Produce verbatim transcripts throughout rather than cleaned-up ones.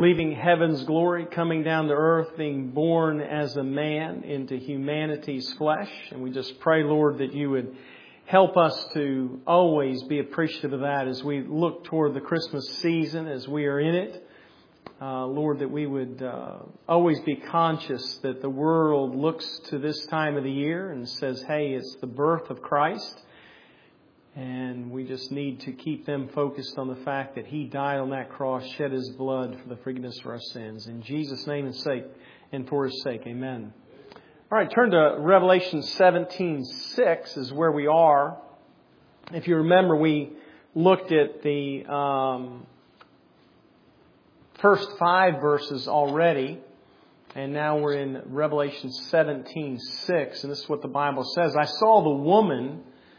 leaving heaven's glory, coming down to earth, being born as a man into humanity's flesh. And we just pray, Lord, that you would help us to always be appreciative of that as we look toward the Christmas season, as we are in it. Uh, Lord, that we would uh, always be conscious that the world looks to this time of the year and says, hey, it's the birth of Christ. And we just need to keep them focused on the fact that He died on that cross, shed His blood for the forgiveness of our sins. In Jesus' name and sake, and for His sake, amen. All right, turn to Revelation seventeen six is where we are. If you remember, we looked at the um, first five verses already. And now we're in Revelation seventeen six. And this is what the Bible says. I saw the woman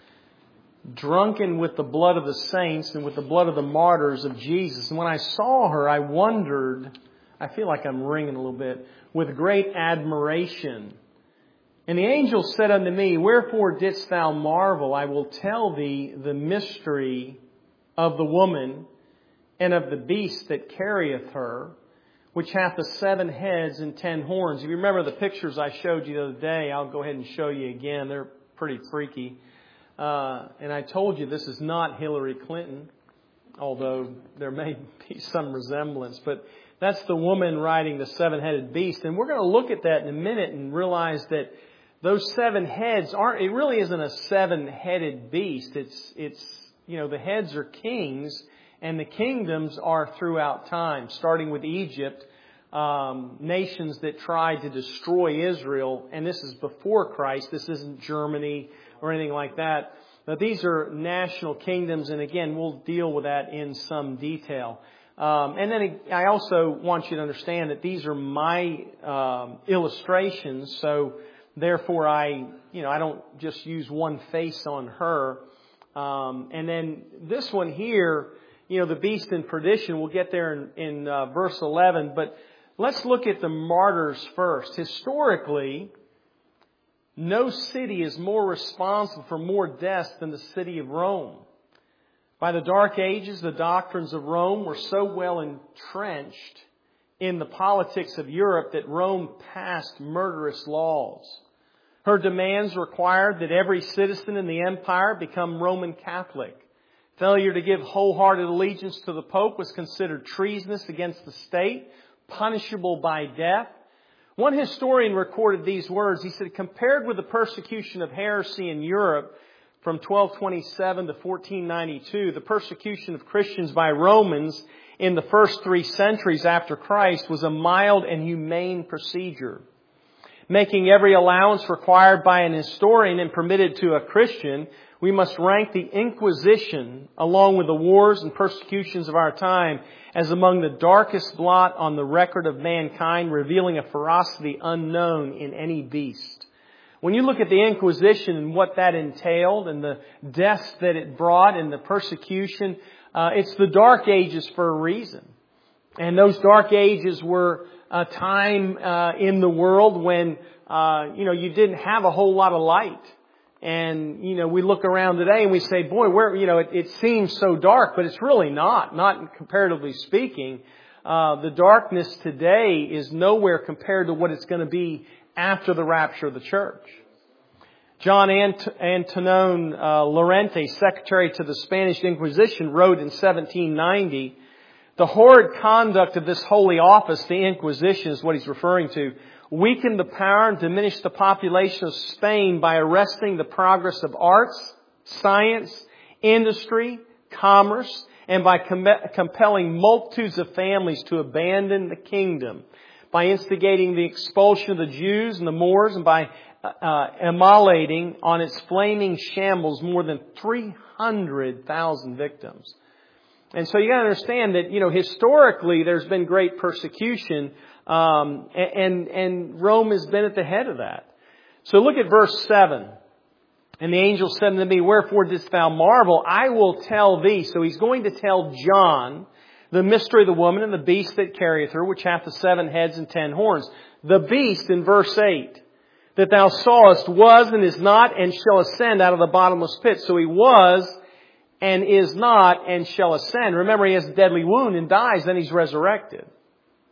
drunken with the blood of the saints and with the blood of the martyrs of Jesus. And when I saw her, I wondered, I feel like I'm ringing a little bit, with great admiration. And the angel said unto me, wherefore didst thou marvel? I will tell thee the mystery of the woman and of the beast that carrieth her, which hath the seven heads and ten horns. If you remember the pictures I showed you the other day, I'll go ahead and show you again. They're pretty freaky. Uh, and I told you this is not Hillary Clinton, although there may be some resemblance. But that's the woman riding the seven-headed beast. And we're going to look at that in a minute and realize that those seven heads aren't, it really isn't a seven-headed beast. It's, it's, you know, the heads are kings and the kingdoms are throughout time, starting with Egypt, um, nations that tried to destroy Israel. And this is before Christ. This isn't Germany or anything like that. But these are national kingdoms, and again, we'll deal with that in some detail. Um, and then I also want you to understand that these are my um, illustrations, so therefore I, you know, I don't just use one face on her. Um, and then this one here, you know, the beast in perdition, we'll get there in, in uh, verse eleven. But let's look at the martyrs first. Historically, no city is more responsible for more deaths than the city of Rome. By the Dark Ages, the doctrines of Rome were so well entrenched in the politics of Europe that Rome passed murderous laws. Her demands required that every citizen in the empire become Roman Catholic. Failure to give wholehearted allegiance to the Pope was considered treasonous against the state, punishable by death. One historian recorded these words. He said, compared with the persecution of heresy in Europe from twelve twenty-seven to fourteen ninety-two, the persecution of Christians by Romans in the first three centuries after Christ was a mild and humane procedure. Making every allowance required by an historian and permitted to a Christian, we must rank the Inquisition, along with the wars and persecutions of our time, as among the darkest blot on the record of mankind, revealing a ferocity unknown in any beast. When you look at the Inquisition and what that entailed and the deaths that it brought and the persecution, uh, it's the Dark Ages for a reason. And those Dark Ages were a time uh, in the world when, uh, you know, you didn't have a whole lot of light. And, you know, we look around today and we say, boy, where, you know, it, it seems so dark, but it's really not, not comparatively speaking. Uh, the darkness today is nowhere compared to what it's going to be after the rapture of the church. John Ant- Antonin uh, Lorente, secretary to the Spanish Inquisition, wrote in seventeen ninety, the horrid conduct of this holy office, the Inquisition is what he's referring to, weakened the power and diminished the population of Spain by arresting the progress of arts, science, industry, commerce, and by com- compelling multitudes of families to abandon the kingdom, by instigating the expulsion of the Jews and the Moors, and by uh, immolating on its flaming shambles more than three hundred thousand victims. And so you got to understand that, you know, historically there's been great persecution. Um, and, and Rome has been at the head of that. So look at verse seven. And the angel said unto me, wherefore didst thou marvel? I will tell thee. So he's going to tell John the mystery of the woman and the beast that carrieth her, which hath the seven heads and ten horns. The beast in verse eight that thou sawest was and is not and shall ascend out of the bottomless pit. So he was and is not and shall ascend. Remember, he has a deadly wound and dies, then he's resurrected.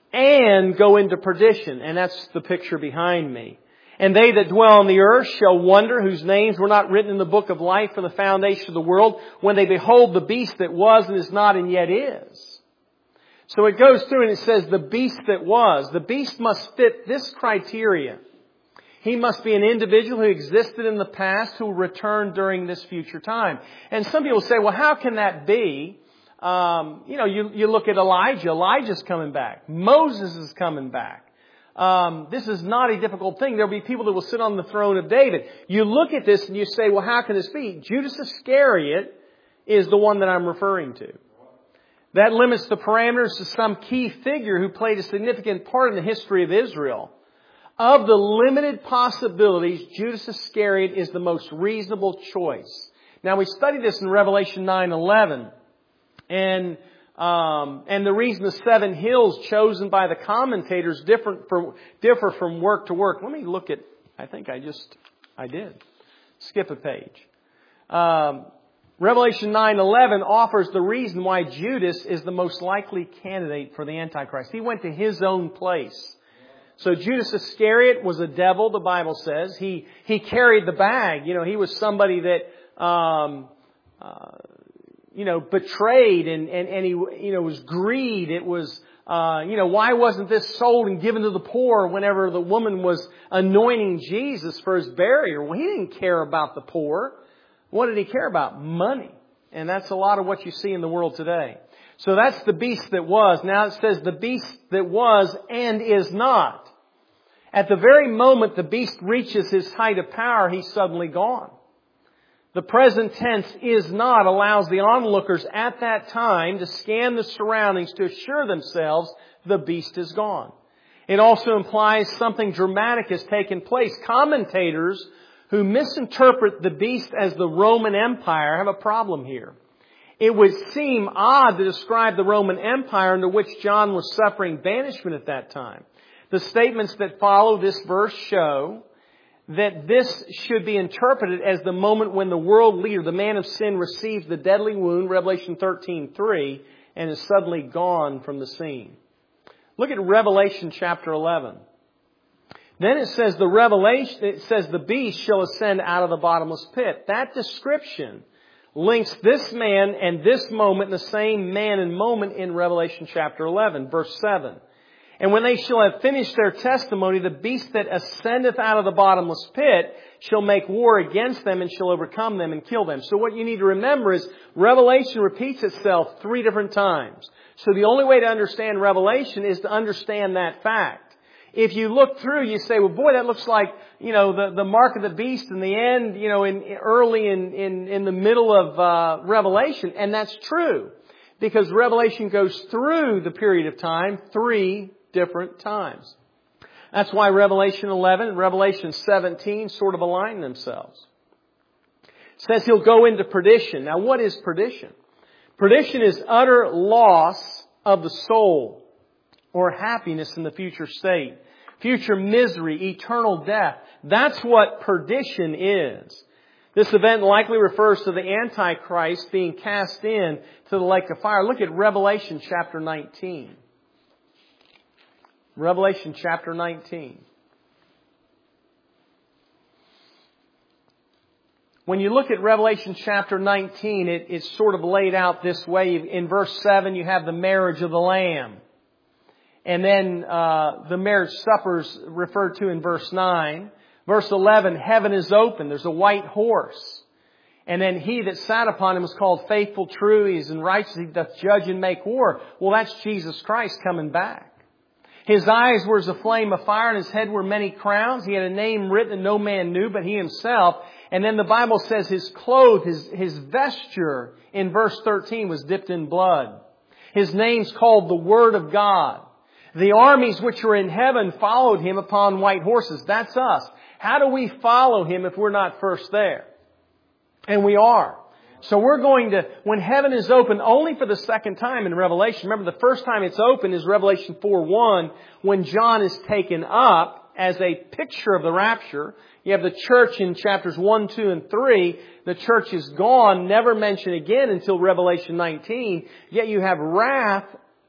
and go into perdition. And that's the picture behind me. And they that dwell on the earth shall wonder, whose names were not written in the book of life from the foundation of the world, when they behold the beast that was and is not and yet is. So it goes through and it says the beast that was. The beast must fit this criteria. He must be an individual who existed in the past who will return during this future time. And some people say, well, how can that be? Um, you know, you, you look at Elijah. Elijah's coming back. Moses is coming back. Um, this is not a difficult thing. There'll be people that will sit on the throne of David. You look at this and you say, well, how can this be? Judas Iscariot is the one that I'm referring to. That limits the parameters to some key figure who played a significant part in the history of Israel. Of the limited possibilities, Judas Iscariot is the most reasonable choice. Now, we studied this in Revelation nine eleven. And Um, and the reason the seven hills chosen by the commentators different for, differ from work to work. Let me look at, I think I just, I did. Skip a page. Um, Revelation nine eleven offers the reason why Judas is the most likely candidate for the Antichrist. He went to his own place. So Judas Iscariot was a devil, the Bible says. He, he carried the bag. You know, he was somebody that, um, uh, you know, betrayed and, and, and he, you know, was greed. It was, uh, you know, why wasn't this sold and given to the poor whenever the woman was anointing Jesus for his burial? Well, he didn't care about the poor. What did he care about? Money. And that's a lot of what you see in the world today. So that's the beast that was. Now it says the beast that was and is not. At the very moment the beast reaches his height of power, he's suddenly gone. The present tense is not allows the onlookers at that time to scan the surroundings to assure themselves the beast is gone. It also implies something dramatic has taken place. Commentators who misinterpret the beast as the Roman Empire have a problem here. It would seem odd to describe the Roman Empire under which John was suffering banishment at that time. The statements that follow this verse show that this should be interpreted as the moment when the world leader, the man of sin, receives the deadly wound, Revelation thirteen three, and is suddenly gone from the scene. Look at Revelation chapter eleven. Then it says the revelation, it says the beast shall ascend out of the bottomless pit. That description links this man and this moment in the same man and moment in Revelation chapter eleven, verse seven. And when they shall have finished their testimony, the beast that ascendeth out of the bottomless pit shall make war against them and shall overcome them and kill them. So what you need to remember is Revelation repeats itself three different times. So the only way to understand Revelation is to understand that fact. If you look through, you say, well, boy, that looks like, you know, the, the mark of the beast in the end, you know, in, early in, in, in the middle of uh, Revelation. And that's true because Revelation goes through the period of time three different times. That's why Revelation eleven and Revelation seventeen sort of align themselves. It says he'll go into perdition. Now, what is perdition? Perdition is utter loss of the soul or happiness in the future state. Future misery, eternal death. That's what perdition is. This event likely refers to the Antichrist being cast in to the lake of fire. Look at Revelation chapter nineteen. Revelation chapter nineteen. When you look at Revelation chapter nineteen, it, it's sort of laid out this way. In verse seven, you have the marriage of the Lamb. And then uh, the marriage supper is referred to in verse nine. Verse eleven, heaven is open. There's a white horse. And then he that sat upon him was called faithful, true. He is in righteousness. He doth judge and make war. Well, that's Jesus Christ coming back. His eyes were as a flame of fire, and his head were many crowns. He had a name written that no man knew but he himself. And then the Bible says his clothes, his, his vesture in verse thirteen was dipped in blood. His name's called the Word of God. The armies which were in heaven followed him upon white horses. That's us. How do we follow him if we're not first there? And we are. So we're going to, when heaven is open only for the second time in Revelation, remember the first time it's open is Revelation four one, when John is taken up as a picture of the rapture. You have the church in chapters one, two, and three. The church is gone, never mentioned again until Revelation nineteen. Yet you have wrath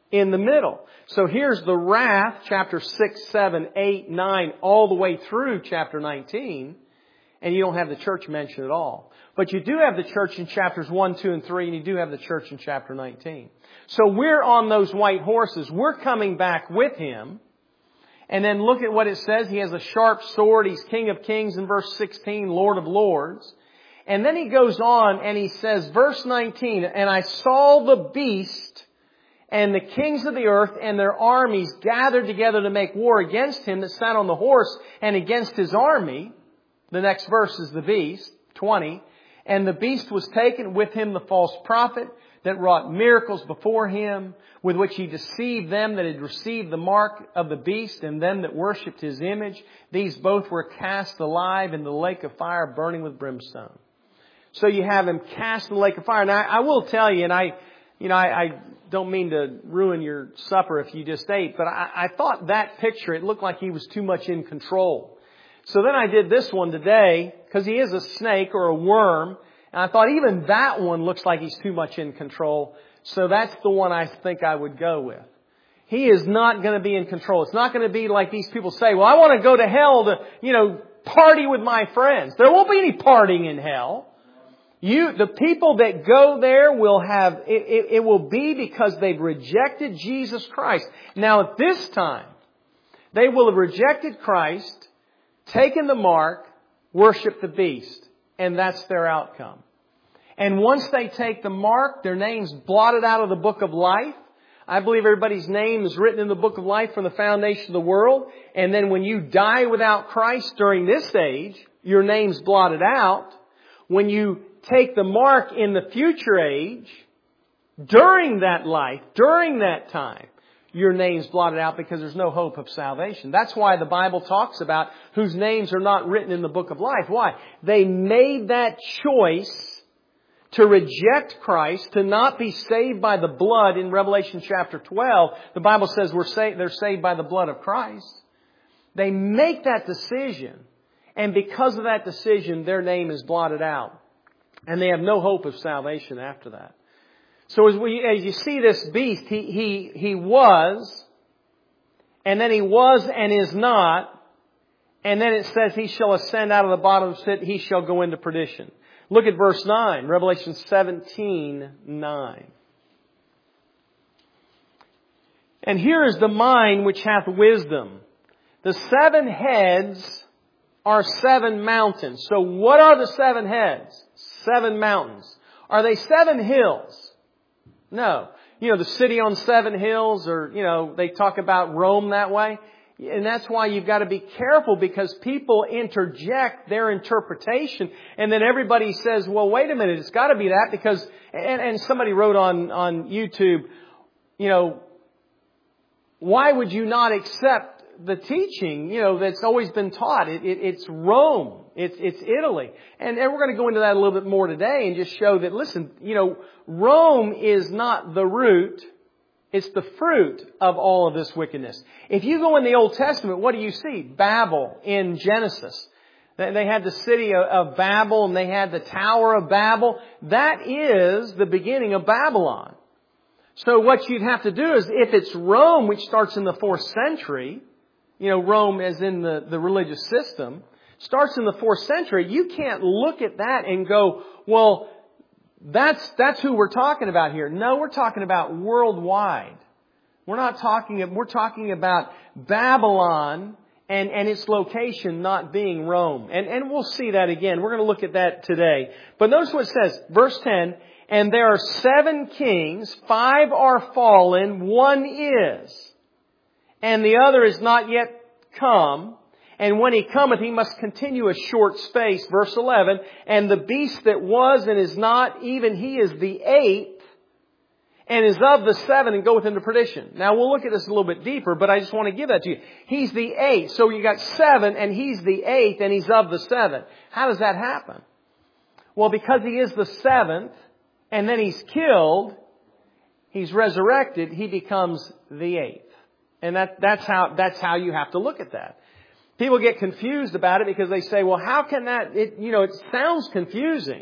in the middle. So here's the wrath, chapter six, seven, eight, nine, all the way through chapter nineteen. And you don't have the church mentioned at all. But you do have the church in chapters one, two, and three, and you do have the church in chapter nineteen. So we're on those white horses. We're coming back with Him. And then look at what it says. He has a sharp sword. He's King of Kings in verse sixteen, Lord of Lords. And then he goes on and he says, verse nineteen, and I saw the beast and the kings of the earth and their armies gathered together to make war against him that sat on the horse and against his army. The next verse is the beast, twenty. And the beast was taken, with him the false prophet that wrought miracles before him, with which he deceived them that had received the mark of the beast and them that worshipped his image. These both were cast alive in the lake of fire burning with brimstone. So you have him cast in the lake of fire. Now I will tell you, and I, you know, I, I don't mean to ruin your supper if you just ate, but I, I thought that picture, it looked like he was too much in control. So then I did this one today, because he is a snake or a worm. And I thought even that one looks like he's too much in control. So that's the one I think I would go with. He is not going to be in control. It's not going to be like these people say, well, I want to go to hell to, you know, party with my friends. There won't be any partying in hell. You, the people that go there will have, it, it, it will be because they've rejected Jesus Christ. Now at this time, they will have rejected Christ, taken the mark, worshiped the beast. And that's their outcome. And once they take the mark, their name's blotted out of the book of life. I believe everybody's name is written in the book of life from the foundation of the world. And then when you die without Christ during this age, your name's blotted out. When you take the mark in the future age, during that life, during that time, your name's blotted out because there's no hope of salvation. That's why the Bible talks about whose names are not written in the book of life. Why? They made that choice to reject Christ, to not be saved by the blood. In Revelation chapter twelve, the Bible says we're saved, they're saved by the blood of Christ. They make that decision, and because of that decision, their name is blotted out. And they have no hope of salvation after that. So as we, as you see this beast, he, he, he was, and then he was and is not, and then it says he shall ascend out of the bottomless pit, he shall go into perdition. Look at verse nine, Revelation seventeen, nine. And here is the mind which hath wisdom. The seven heads are seven mountains. So what are the seven heads? Seven mountains. Are they seven hills? No. You know, the city on seven hills, or, you know, they talk about Rome that way. And that's why you've got to be careful, because people interject their interpretation. And then everybody says, well, wait a minute, it's got to be that because, and, and somebody wrote on, on YouTube, you know, why would you not accept the teaching, you know, that's always been taught? It, it, it's Rome. It's, it's Italy. And, and we're going to go into that a little bit more today and just show that, listen, you know, Rome is not the root. It's the fruit of all of this wickedness. If you go in the Old Testament, what do you see? Babel in Genesis. They had the city of Babel and they had the Tower of Babel. That is the beginning of Babylon. So what you'd have to do is, if it's Rome, which starts in the fourth century, you know, Rome as in the, the religious system, starts in the fourth century, you can't look at that and go, well, that's, that's who we're talking about here. No, we're talking about worldwide. We're not talking, we're talking about Babylon and, and its location not being Rome. And, and we'll see that again. We're going to look at that today. But notice what it says, verse ten, and there are seven kings, five are fallen, one is, and the other is not yet come. And when he cometh, he must continue a short space. Verse eleven, and the beast that was and is not, even he is the eighth, and is of the seven, and goeth into perdition. Now we'll look at this a little bit deeper, but I just want to give that to you. He's the eighth. So you got seven, and he's the eighth, and he's of the seven. How does that happen? Well, because he is the seventh, and then he's killed, he's resurrected, he becomes the eighth. And that, that's how, that's how you have to look at that. People get confused about it because they say, well, how can that, it, you know, it sounds confusing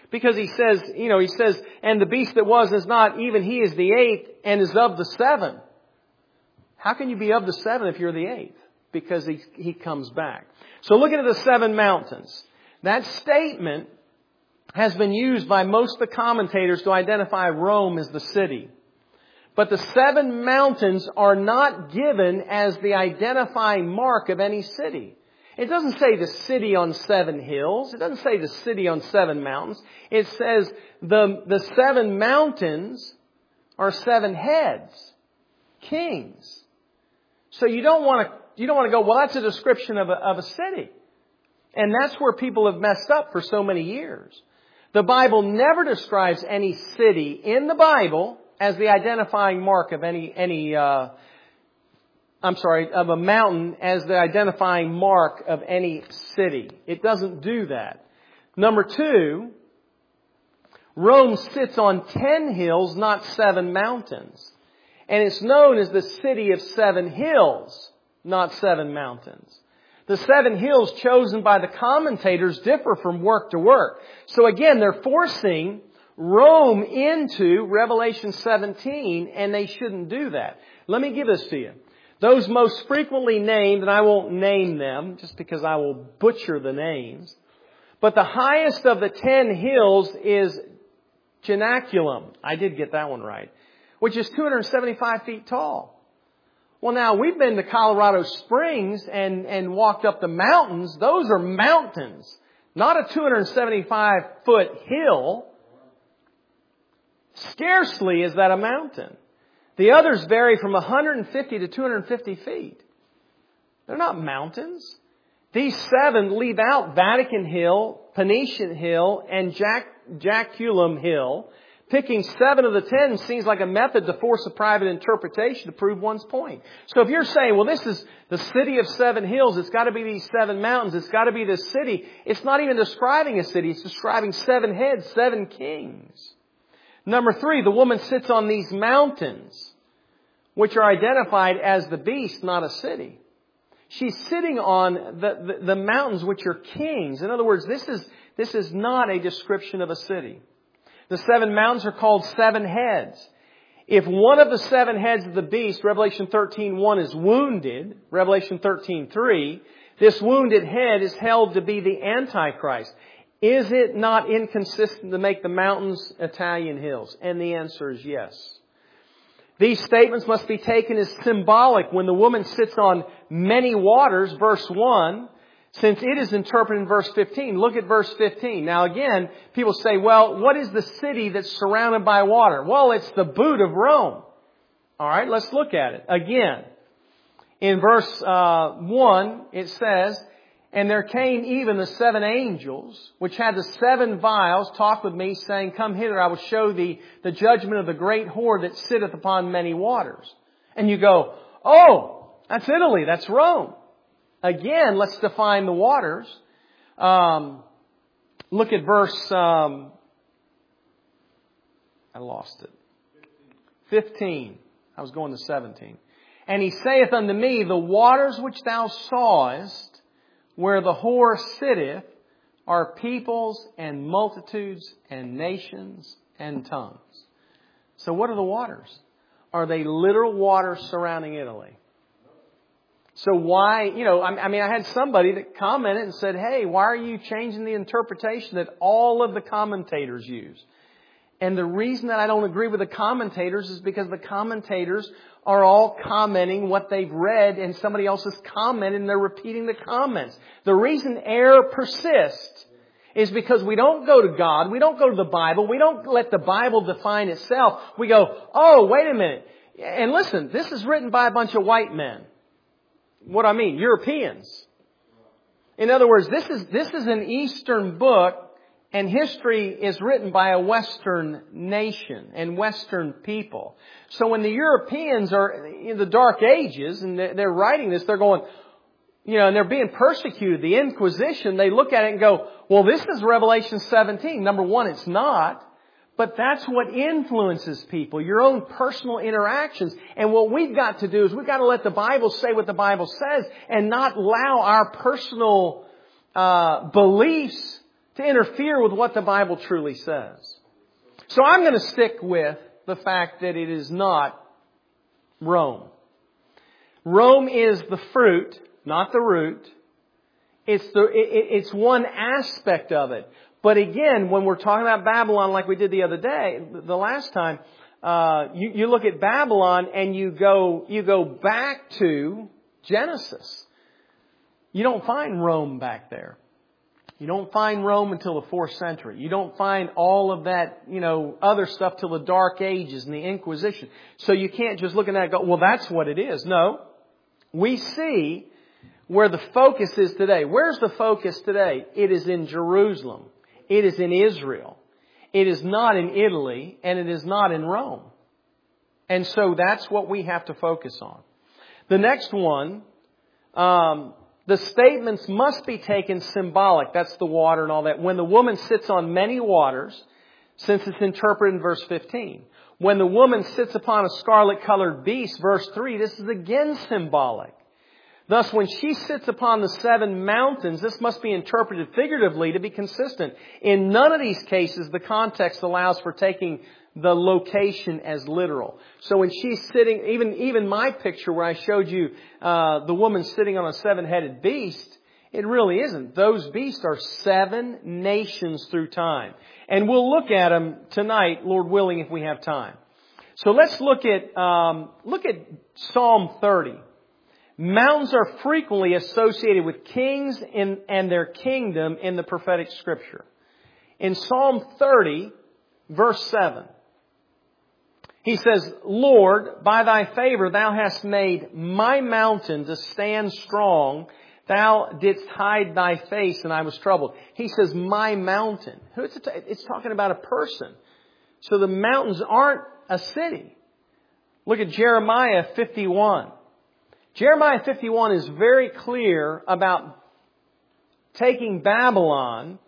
Because he says, you know, he says, and the beast that was is not, even he is the eighth and is of the seven. How can you be of the seven if you're the eighth? Because he, he comes back. So looking at the seven mountains, that statement has been used by most of the commentators to identify Rome as the city. But the seven mountains are not given as the identifying mark of any city. It doesn't say the city on seven hills. It doesn't say the city on seven mountains. It says the, the seven mountains are seven heads, kings. So you don't want to, you don't want to go, well, that's a description of a, of a city. And that's where people have messed up for so many years. The Bible never describes any city in the Bible as the identifying mark of any, any, uh, I'm sorry, of a mountain as the identifying mark of any city. It doesn't do that. Number two, Rome sits on ten hills, not seven mountains. And it's known as the city of seven hills, not seven mountains. The seven hills chosen by the commentators differ from work to work. So again, they're forcing Rome into Revelation seventeen, and they shouldn't do that. Let me give this to you. Those most frequently named, and I won't name them just because I will butcher the names, but the highest of the ten hills is Janaculum. I did get that one right. Which is two hundred seventy-five feet tall. Well, now, we've been to Colorado Springs and, and walked up the mountains. Those are mountains, not a two hundred seventy-five foot hill. Scarcely is that a mountain. The others vary from one hundred fifty to two hundred fifty feet. They're not mountains. These seven leave out Vatican Hill, Phoenician Hill, and Jac- Jaculum Hill. Picking seven of the ten seems like a method to force a private interpretation to prove one's point. So if you're saying, well, this is the city of seven hills, it's got to be these seven mountains, it's got to be this city, it's not even describing a city, it's describing seven heads, seven kings. Number three, the woman sits on these mountains, which are identified as the beast, not a city. She's sitting on the, the, the mountains, which are kings. In other words, this is, this is not a description of a city. The seven mountains are called seven heads. If one of the seven heads of the beast, Revelation thirteen one, is wounded, Revelation thirteen three, this wounded head is held to be the Antichrist. Is it not inconsistent to make the mountains Italian hills? And the answer is yes. These statements must be taken as symbolic when the woman sits on many waters, verse one, since it is interpreted in verse fifteen. Look at verse fifteen. Now again, people say, well, what is the city that's surrounded by water? Well, it's the boot of Rome. All right, let's look at it. Again, in verse uh, one, it says, and there came even the seven angels, which had the seven vials, talk with me, saying, come hither, I will show thee the judgment of the great whore that sitteth upon many waters. And you go, oh, that's Italy, that's Rome. Again, let's define the waters. Um, look at verse, um, I lost it. fifteen. I was going to seventeen. And he saith unto me, the waters which thou sawest, where the whore sitteth, are peoples and multitudes and nations and tongues. So what are the waters? Are they literal waters surrounding Italy? So why, you know, I mean, I had somebody that commented and said, hey, why are you changing the interpretation that all of the commentators use? And the reason that I don't agree with the commentators is because the commentators are all commenting what they've read and somebody else has commented and they're repeating the comments. The reason error persists is because we don't go to God, we don't go to the Bible, we don't let the Bible define itself. We go, oh, wait a minute. And listen, this is written by a bunch of white men. What I mean, Europeans. In other words, this is, this is an Eastern book. And history is written by a Western nation and Western people. So when the Europeans are in the Dark Ages and they're writing this, they're going, you know, and they're being persecuted, the Inquisition, they look at it and go, well, this is Revelation seventeen. Number one, it's not. But that's what influences people, your own personal interactions. And what we've got to do is we've got to let the Bible say what the Bible says and not allow our personal uh beliefs to interfere with what the Bible truly says. So I'm going to stick with the fact that it is not Rome. Rome is the fruit, not the root. It's the it, it's one aspect of it. But again, when we're talking about Babylon, like we did the other day, the last time, uh, you, you look at Babylon and you go you go back to Genesis. You don't find Rome back there. You don't find Rome until the fourth century. You don't find all of that, you know, other stuff till the Dark Ages and the Inquisition. So you can't just look at that and go, well, that's what it is. No. We see where the focus is today. Where's the focus today? It is in Jerusalem. It is in Israel. It is not in Italy, and it is not in Rome. And so that's what we have to focus on. The next one, um, the statements must be taken symbolic. That's the water and all that. When the woman sits on many waters, since it's interpreted in verse fifteen. When the woman sits upon a scarlet-colored beast, verse three, this is again symbolic. Thus, when she sits upon the seven mountains, this must be interpreted figuratively to be consistent. In none of these cases, the context allows for taking the location as literal. So when she's sitting, even even my picture where I showed you uh, the woman sitting on a seven-headed beast, it really isn't. Those beasts are seven nations through time. And we'll look at them tonight, Lord willing, if we have time. So let's look at um, look at Psalm thirty. Mountains are frequently associated with kings in, and their kingdom in the prophetic scripture. In Psalm thirty, verse seven, he says, Lord, by thy favor thou hast made my mountain to stand strong. Thou didst hide thy face, and I was troubled. He says, my mountain. It's talking about a person. So the mountains aren't a city. Look at Jeremiah fifty-one. Jeremiah fifty-one is very clear about taking Babylon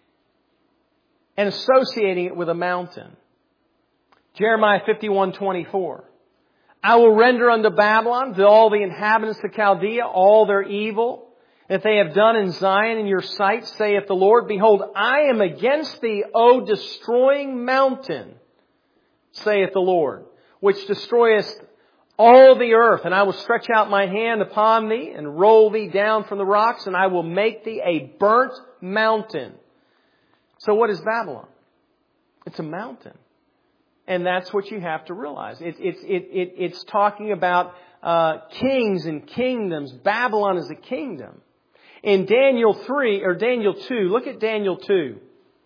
and associating it with a mountain. Jeremiah fifty-one twenty-four. I will render unto Babylon, to all the inhabitants of Chaldea, all their evil that they have done in Zion in your sight, saith the Lord. Behold, I am against thee, O destroying mountain, saith the Lord, which destroyest all the earth, and I will stretch out my hand upon thee and roll thee down from the rocks, and I will make thee a burnt mountain. So what is Babylon? It's a mountain. And that's what you have to realize. It, it, it, it, it's talking about uh, kings and kingdoms. Babylon is a kingdom. In Daniel three, or Daniel two, look at Daniel two.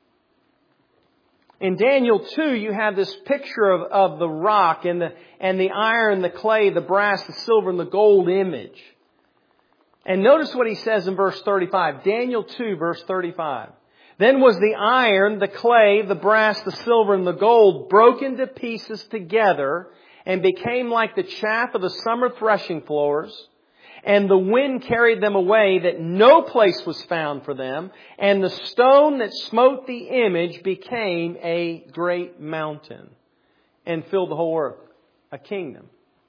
In Daniel two, you have this picture of, of the rock and the, and the iron, the clay, the brass, the silver, and the gold image. And notice what he says in verse thirty-five. Daniel two, verse thirty-five. Then was the iron, the clay, the brass, the silver, and the gold broken to pieces together and became like the chaff of the summer threshing floors. And the wind carried them away, that no place was found for them. And the stone that smote the image became a great mountain and filled the whole earth. A kingdom.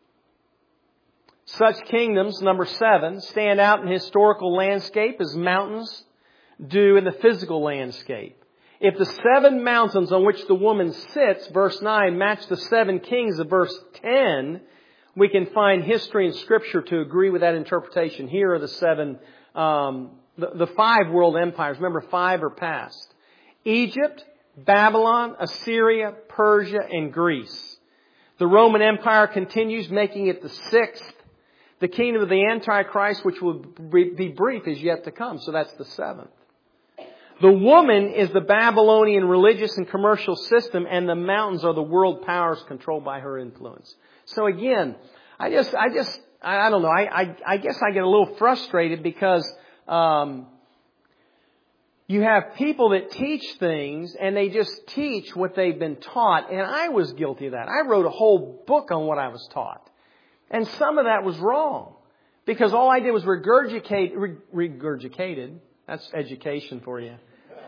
Such kingdoms, number seven, stand out in historical landscape as mountains do in the physical landscape. If the seven mountains on which the woman sits, verse nine, match the seven kings of verse ten, we can find history and Scripture to agree with that interpretation. Here are the seven, um, the, the five world empires. Remember, five are past. Egypt, Babylon, Assyria, Persia, and Greece. The Roman Empire continues, making it the sixth. The kingdom of the Antichrist, which will be brief, is yet to come. So that's the seventh. The woman is the Babylonian religious and commercial system, and the mountains are the world powers controlled by her influence. So again, I just, I just, I don't know. I, I, I guess I get a little frustrated because um, you have people that teach things and they just teach what they've been taught, and I was guilty of that. I wrote a whole book on what I was taught, and some of that was wrong because all I did was regurgitate, regurgitated. That's education for you.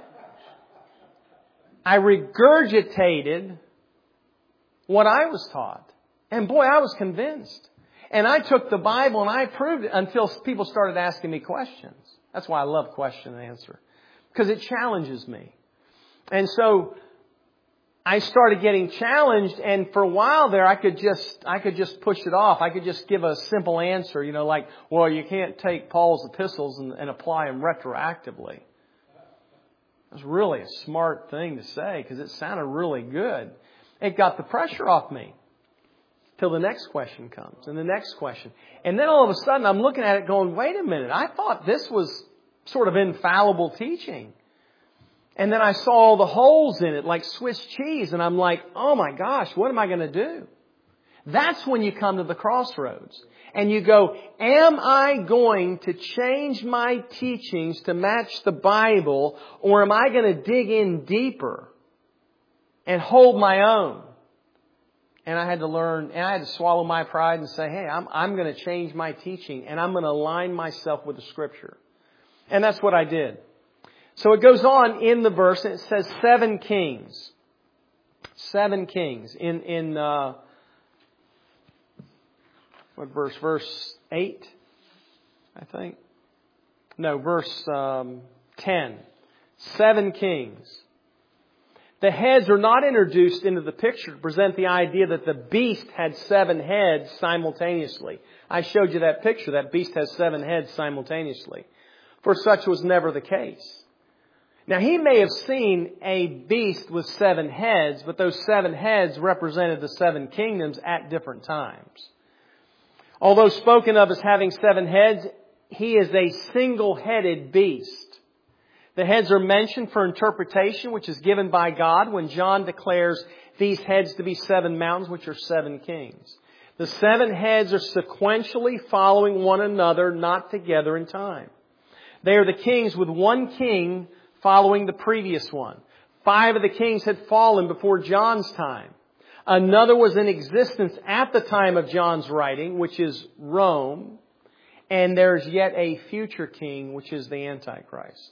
I regurgitated what I was taught. And boy, I was convinced. And I took the Bible and I proved it until people started asking me questions. That's why I love question and answer. because it challenges me. And so I started getting challenged, and for a while there, I could just, I could just push it off. I could just give a simple answer, you know, like, well, you can't take Paul's epistles and, and apply them retroactively. It was really a smart thing to say because it sounded really good. It got the pressure off me till the next question comes and the next question. And then all of a sudden I'm looking at it going, wait a minute, I thought this was sort of infallible teaching. And then I saw all the holes in it like Swiss cheese, and I'm like, oh my gosh, what am I going to do? That's when you come to the crossroads. And you go, am I going to change my teachings to match the Bible, or am I going to dig in deeper and hold my own? And I had to learn, and I had to swallow my pride and say, hey, I'm, I'm going to change my teaching, and I'm going to align myself with the Scripture. And that's what I did. So it goes on in the verse, and it says seven kings. Seven kings. In, in uh, what verse? Verse eight, I think. No, verse um, ten. Seven kings. The heads are not introduced into the picture to present the idea that the beast had seven heads simultaneously. I showed you that picture. That beast has seven heads simultaneously. For such was never the case. Now, he may have seen a beast with seven heads, but those seven heads represented the seven kingdoms at different times. Although spoken of as having seven heads, he is a single-headed beast. The heads are mentioned for interpretation, which is given by God when John declares these heads to be seven mountains, which are seven kings. The seven heads are sequentially following one another, not together in time. They are the kings with one king following the previous one. Five of the kings had fallen before John's time. Another was in existence at the time of John's writing, which is Rome. And there's yet a future king, which is the Antichrist.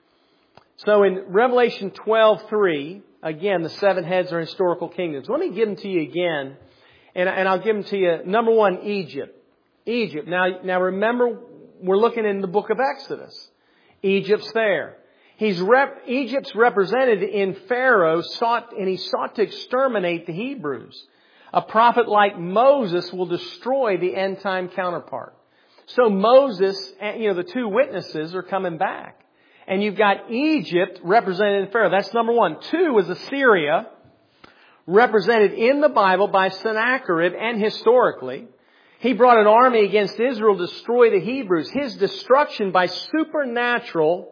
So in Revelation twelve three, again, the seven heads are historical kingdoms. Let me give them to you again. And, and I'll give them to you. Number one, Egypt. Egypt. Now, now remember, we're looking in the book of Exodus. Egypt's there. He's rep, Egypt's represented in Pharaoh, sought, and he sought to exterminate the Hebrews. A prophet like Moses will destroy the end time counterpart. So Moses, you know, the two witnesses are coming back. And you've got Egypt represented in Pharaoh. That's number one. Two is Assyria, represented in the Bible by Sennacherib and historically. He brought an army against Israel to destroy the Hebrews. His destruction by supernatural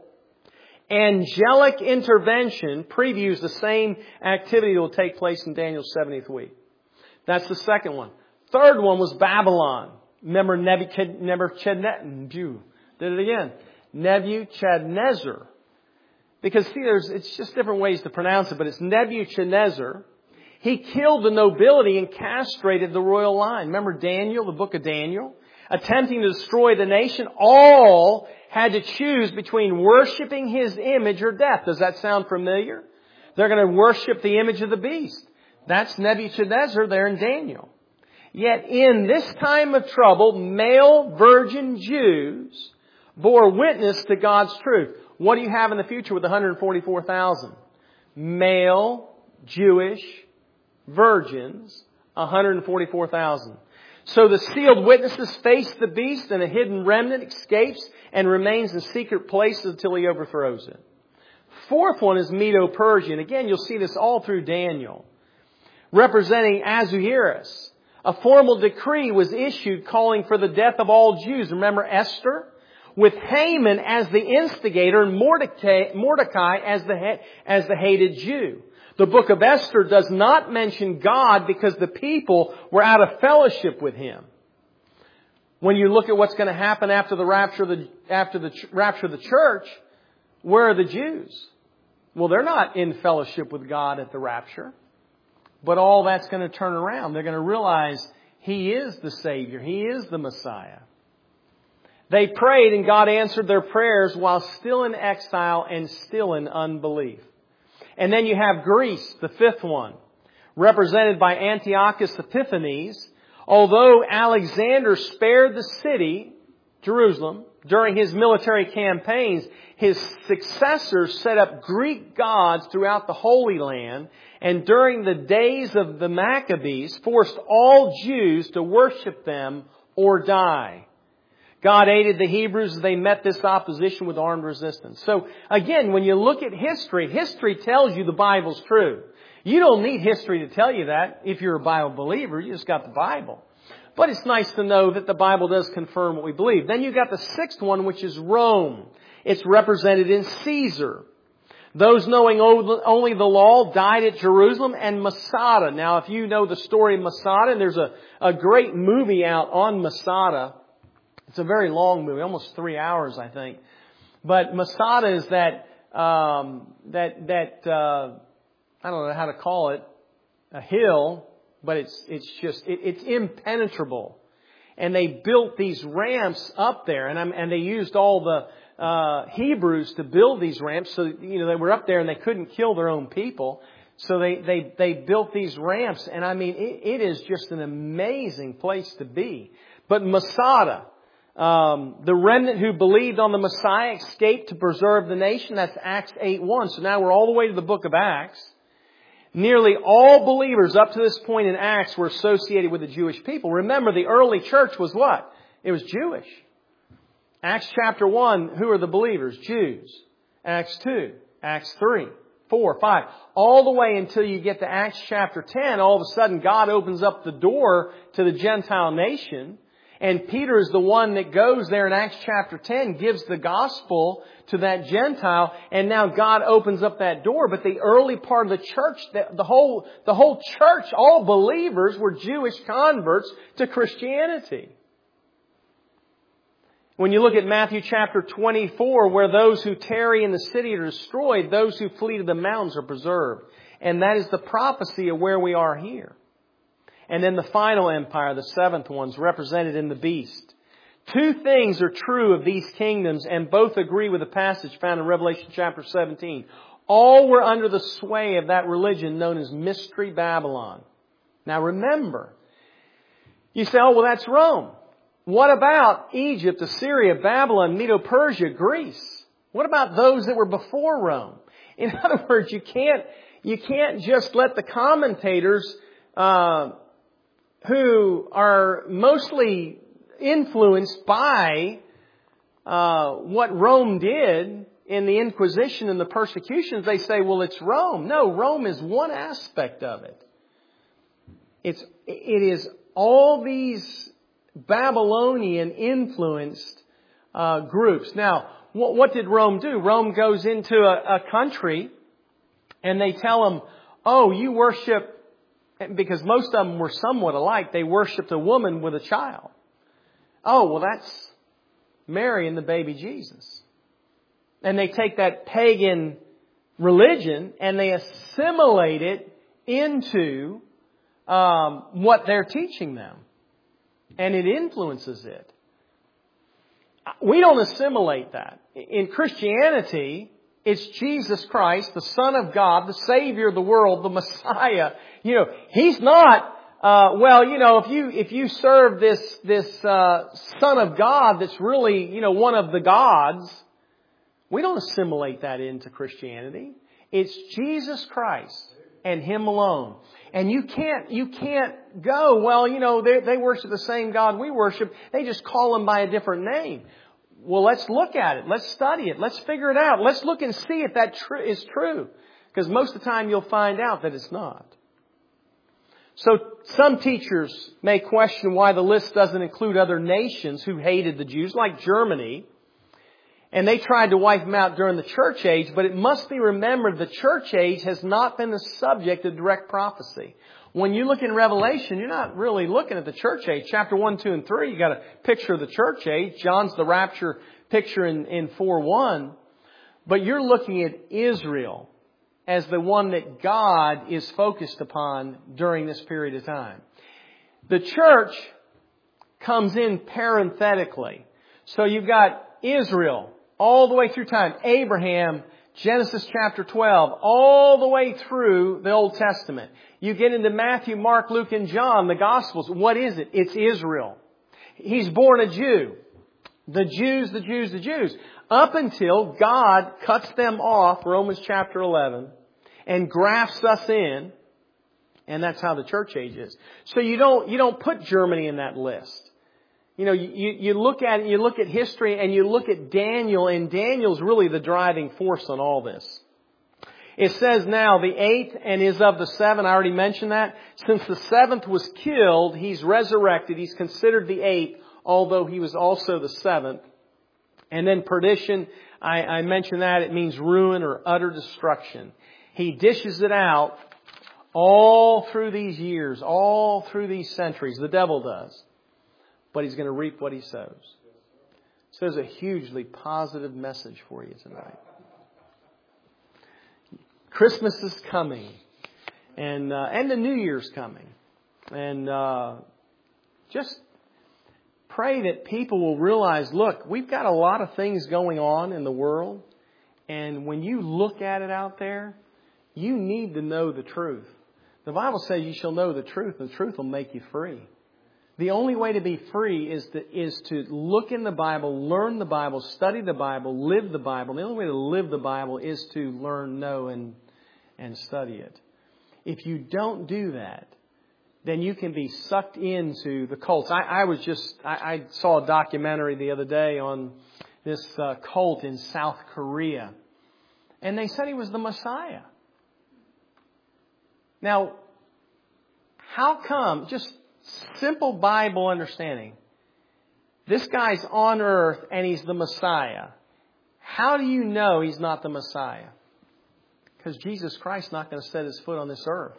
angelic intervention previews the same activity that will take place in Daniel's seventieth week. That's the second one. Third one was Babylon. Remember Nebuchadnezzar. Did it again. Nebuchadnezzar. Because see, there's, it's just different ways to pronounce it, but it's Nebuchadnezzar. He killed the nobility and castrated the royal line. Remember Daniel, the book of Daniel? Attempting to destroy the nation, all had to choose between worshiping his image or death. Does that sound familiar? They're going to worship the image of the beast. That's Nebuchadnezzar there in Daniel. Yet in this time of trouble, male virgin Jews bore witness to God's truth. What do you have in the future with one hundred forty-four thousand? Male Jewish virgins, one hundred forty-four thousand. So the sealed witnesses face the beast, and a hidden remnant escapes and remains in secret places until he overthrows it. Fourth one is Medo-Persian. Again, you'll see this all through Daniel. Representing Ahasuerus. A formal decree was issued calling for the death of all Jews. Remember Esther? With Haman as the instigator and Mordecai, Mordecai as the, as the hated Jew. The book of Esther does not mention God because the people were out of fellowship with Him. When you look at what's going to happen after the rapture of the, after the rapture of the church, where are the Jews? Well, they're not in fellowship with God at the rapture. But all that's going to turn around. They're going to realize He is the Savior. He is the Messiah. They prayed and God answered their prayers while still in exile and still in unbelief. And then you have Greece, the fifth one, represented by Antiochus Epiphanes. Although Alexander spared the city, Jerusalem, during his military campaigns, his successors set up Greek gods throughout the Holy Land, and during the days of the Maccabees, forced all Jews to worship them or die. God aided the Hebrews as they met this opposition with armed resistance. So again, when you look at history, history tells you the Bible's true. You don't need history to tell you that. If you're a Bible believer, you just got the Bible. But it's nice to know that the Bible does confirm what we believe. Then you've got the sixth one, which is Rome. It's represented in Caesar. Those knowing only the law died at Jerusalem and Masada. Now, if you know the story of Masada, and there's a, a great movie out on Masada. It's a very long movie, almost three hours, I think. But Masada is that, um, that, that, uh, I don't know how to call it, a hill, but it's, it's just, it, it's impenetrable. And they built these ramps up there, and, I'm, and they used all the, uh, Hebrews to build these ramps. So, you know, they were up there and they couldn't kill their own people. So they, they, they built these ramps. And I mean, it, it is just an amazing place to be. But Masada, Um, the remnant who believed on the Messiah escaped to preserve the nation. That's Acts eight one. So now we're all the way to the book of Acts. Nearly all believers up to this point in Acts were associated with the Jewish people. Remember, the early church was what? It was Jewish. Acts chapter one, who are the believers? Jews. Acts two, Acts three, four, five. All the way until you get to Acts chapter ten, all of a sudden God opens up the door to the Gentile nation. And Peter is the one that goes there in Acts chapter ten, gives the gospel to that Gentile, and now God opens up that door. But the early part of the church, the, the whole, the whole church, all believers were Jewish converts to Christianity. When you look at Matthew chapter twenty-four, where those who tarry in the city are destroyed, those who flee to the mountains are preserved. And that is the prophecy of where we are here. And then the final empire, the seventh one, is represented in the beast. Two things are true of these kingdoms, and both agree with the passage found in Revelation chapter seventeen. All were under the sway of that religion known as Mystery Babylon. Now remember, you say, oh, well, that's Rome. What about Egypt, Assyria, Babylon, Medo-Persia, Greece? What about those that were before Rome? In other words, you can't, you can't just let the commentators, uh, who are mostly influenced by uh, what Rome did in the Inquisition and the persecutions, they say, well, it's Rome. No, Rome is one aspect of it. It's, it is all these Babylonian influenced uh, groups. Now, what, what did Rome do? Rome goes into a, a country and they tell them, oh, you worship, because most of them were somewhat alike, they worshipped a woman with a child. Oh, well, that's Mary and the baby Jesus. And they take that pagan religion and they assimilate it into um, what they're teaching them. And it influences it. We don't assimilate that. In Christianity, it's Jesus Christ, the Son of God, the Savior of the world, the Messiah. You know, He's not, uh, well, you know, if you, if you serve this, this, uh, Son of God that's really, you know, one of the gods, we don't assimilate that into Christianity. It's Jesus Christ and Him alone. And you can't, you can't go, well, you know, they, they worship the same God we worship. They just call Him by a different name. Well, let's look at it. Let's study it. Let's figure it out. Let's look and see if that tr- is true. Because most of the time you'll find out that it's not. So some teachers may question why the list doesn't include other nations who hated the Jews, like Germany. And they tried to wipe them out during the church age. But it must be remembered the church age has not been the subject of direct prophecy. When you look in Revelation, you're not really looking at the church age. Chapter one, two, and three, you got a picture of the church age. John's the rapture picture in, in four one. But you're looking at Israel as the one that God is focused upon during this period of time. The church comes in parenthetically. So you've got Israel all the way through time. Abraham, Genesis chapter twelve, all the way through the Old Testament. You get into Matthew, Mark, Luke, and John, the Gospels. What is it? It's Israel. He's born a Jew. The Jews, the Jews, the Jews. Up until God cuts them off, Romans chapter eleven, and grafts us in. And that's how the church age is. So you don't, you don't put Germany in that list. You know, you, you look at, you look at history and you look at Daniel, and Daniel's really the driving force on all this. It says now the eighth and is of the seven. I already mentioned that. Since the seventh was killed, he's resurrected. He's considered the eighth, although he was also the seventh. And then perdition, I, I mentioned that. It means ruin or utter destruction. He dishes it out all through these years, all through these centuries. The devil does. But he's going to reap what he sows. So there's a hugely positive message for you tonight. Christmas is coming. And uh, and the New Year's coming. And uh, just pray that people will realize, look, we've got a lot of things going on in the world. And when you look at it out there, you need to know the truth. The Bible says you shall know the truth, and the truth will make you free. The only way to be free is to, is to look in the Bible, learn the Bible, study the Bible, live the Bible. The only way to live the Bible is to learn, know, and, and study it. If you don't do that, then you can be sucked into the cults. I, I was just, I, I saw a documentary the other day on this uh, cult in South Korea. And they said he was the Messiah. Now, how come, just simple Bible understanding, this guy's on earth and he's the Messiah. How do you know he's not the Messiah? Because Jesus Christ's not going to set his foot on this earth.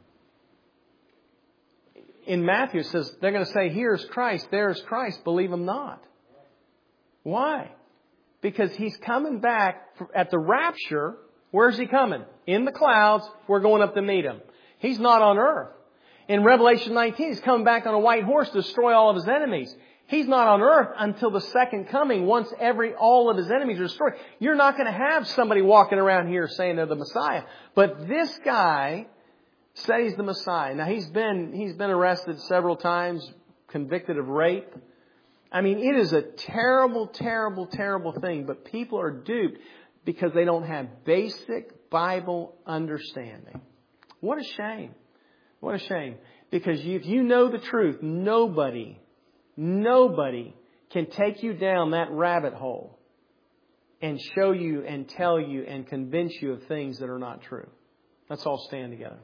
In Matthew it says, they're going to say, here's Christ, there's Christ, believe him not. Why? Because he's coming back at the rapture. Where's he coming? In the clouds. We're going up to meet him. He's not on earth. In Revelation nineteen, he's coming back on a white horse to destroy all of his enemies. He's not on earth until the second coming, once every all of his enemies are destroyed. You're not going to have somebody walking around here saying they're the Messiah. But this guy said he's the Messiah. Now, he's been, he's been arrested several times, convicted of rape. I mean, it is a terrible, terrible, terrible thing. But people are duped because they don't have basic Bible understanding. What a shame. What a shame. Because if you know the truth, nobody, nobody can take you down that rabbit hole and show you and tell you and convince you of things that are not true. Let's all stand together.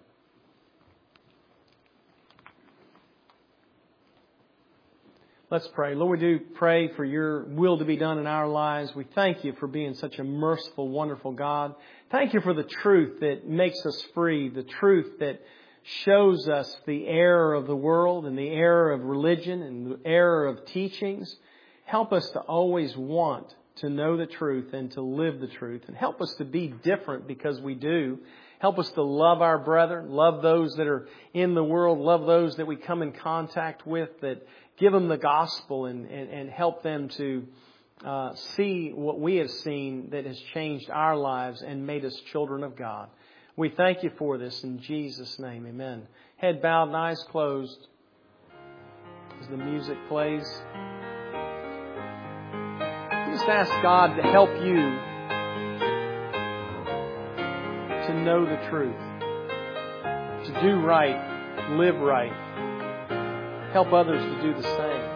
Let's pray. Lord, we do pray for your will to be done in our lives. We thank you for being such a merciful, wonderful God. Thank you for the truth that makes us free, the truth that shows us the error of the world and the error of religion and the error of teachings. Help us to always want to know the truth and to live the truth. And help us to be different because we do. Help us to love our brethren, love those that are in the world, love those that we come in contact with, that give them the gospel and, and, and help them to uh, see what we have seen that has changed our lives and made us children of God. We thank you for this in Jesus' name. Amen. Head bowed and eyes closed as the music plays. Just ask God to help you to know the truth, to do right, live right. Help others to do the same.